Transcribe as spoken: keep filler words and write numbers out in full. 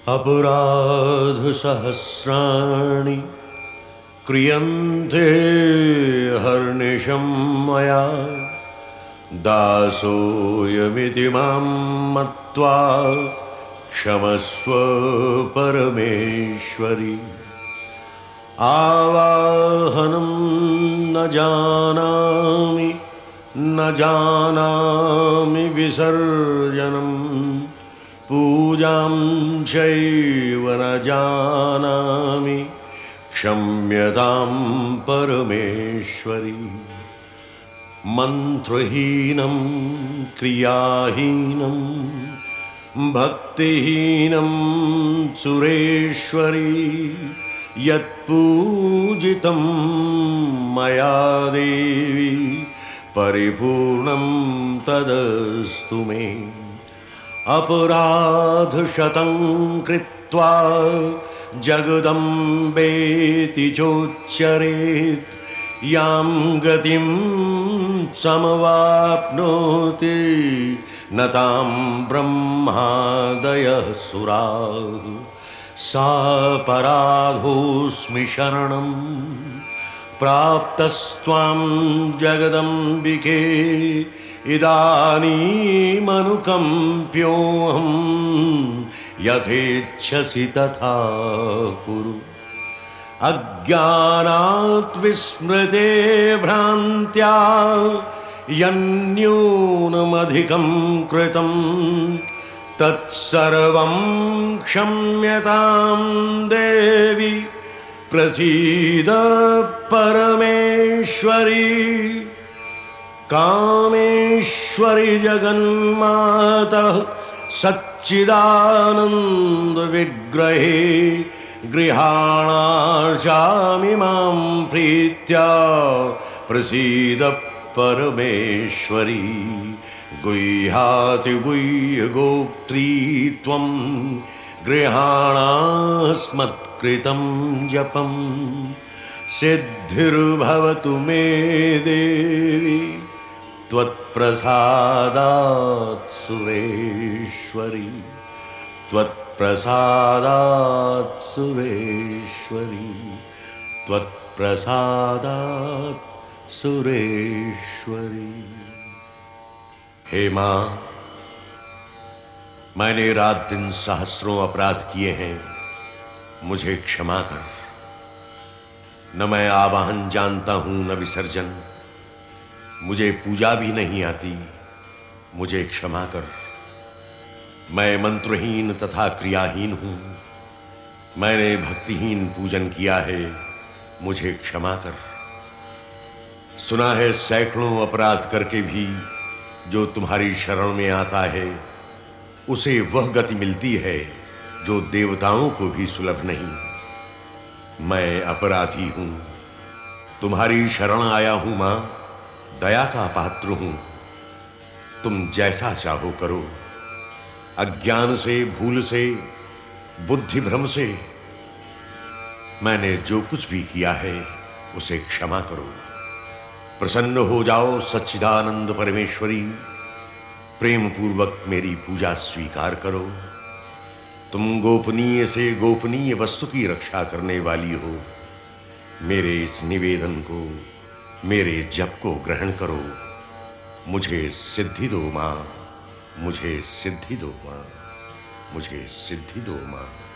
अपराध सहस्राणि क्रियन्ते हर्निशं मया दासोऽयमिति मां मत्वा क्षमस्व परमेश्वरि। आवाहनं न जानामि न जानामि विसर्जनं पूजां चैव न जानामि क्षम्यतां परमेश्वरि। मंत्रहीनं क्रियाहीनं भक्तिहीनं सुरेश्वरी यत्पूजितं मया देवी परिपूर्णं तदस्तु मे। अपराधशतं कृत्वा जगदम्बेति चोच्चरेत् यां गतिं समवाप्नोति न तां ब्रह्मादयः सुराः। सापराधोऽस्मि शरणं प्राप्तस्त्वां जगदम्बिके इदानीमनुकम्प्योऽहं यथेच्छसि तथा कुरु। अज्ञानात् विस्मृते भ्रान्त्या यन्न्यूनमधिकं कृतं तत्सर्वं क्षम्यतां देवी प्रसीद परमेश्वरी। कामेश्वरि जगन्मातः सच्चिदानन्द विग्रहे गृहाणाशामि मां प्रीत्या प्रसीद परमेश्वरी। गुह्याति गुह्यगोप्त्री त्वं गृहाणास्मत्कृतं जपं सिद्धिर्भवतु मे देवी त्वत्प्रसादात् सुरेश्वरी त्वत्प्रसादात् सुरेश्वरी त्वत्प्रसादात् सुरेश्वरी। हे मां, मैंने रात दिन सहस्रों अपराध किए हैं, मुझे क्षमा कर। न मैं आवाहन जानता हूं न विसर्जन, मुझे पूजा भी नहीं आती, मुझे क्षमा कर। मैं मंत्रहीन तथा क्रियाहीन हूं, मैंने भक्तिहीन पूजन किया है, मुझे क्षमा कर। सुना है सैकड़ों अपराध करके भी जो तुम्हारी शरण में आता है उसे वह गति मिलती है जो देवताओं को भी सुलभ नहीं। मैं अपराधी हूं, तुम्हारी शरण आया हूं मां, दया का पात्र हूं, तुम जैसा चाहो करो। अज्ञान से, भूल से, बुद्धि भ्रम से मैंने जो कुछ भी किया है उसे क्षमा करो। प्रसन्न हो जाओ सच्चिदानंद परमेश्वरी, प्रेम पूर्वक मेरी पूजा स्वीकार करो। तुम गोपनीय से गोपनीय वस्तु की रक्षा करने वाली हो। मेरे इस निवेदन को, मेरे जप को ग्रहण करो। मुझे सिद्धि दो मां, मुझे सिद्धि दो मां, मुझे सिद्धि दो मां।